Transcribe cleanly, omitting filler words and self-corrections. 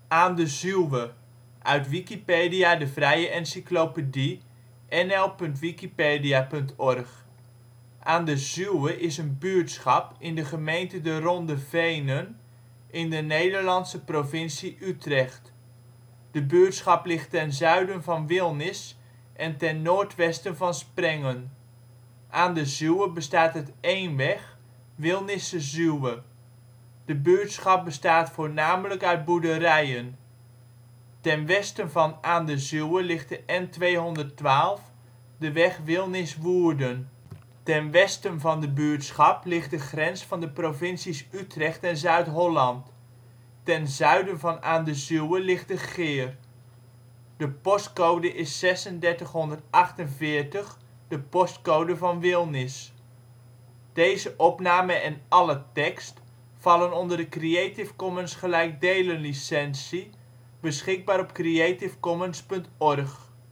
Aan de Zuwe, uit Wikipedia, de vrije encyclopedie. nl.wikipedia.org. Aan de Zuwe is een buurtschap in de gemeente De Ronde Venen, in de Nederlandse provincie Utrecht. De buurtschap ligt ten zuiden van Wilnis en ten noordwesten van Sprengen. Aan de Zuwe bestaat uit één weg, Wilnisse Zuwe. De buurtschap bestaat voornamelijk uit boerderijen. Ten westen van Aan de Zuwe ligt de N212, de weg Wilnis-Woerden. Ten westen van de buurtschap ligt de grens van de provincies Utrecht en Zuid-Holland. Ten zuiden van Aan de Zuwe ligt de Geer. De postcode is 3648, de postcode van Wilnis. Deze opname en alle tekst vallen onder de Creative Commons gelijkdelen licentie, beschikbaar op creativecommons.org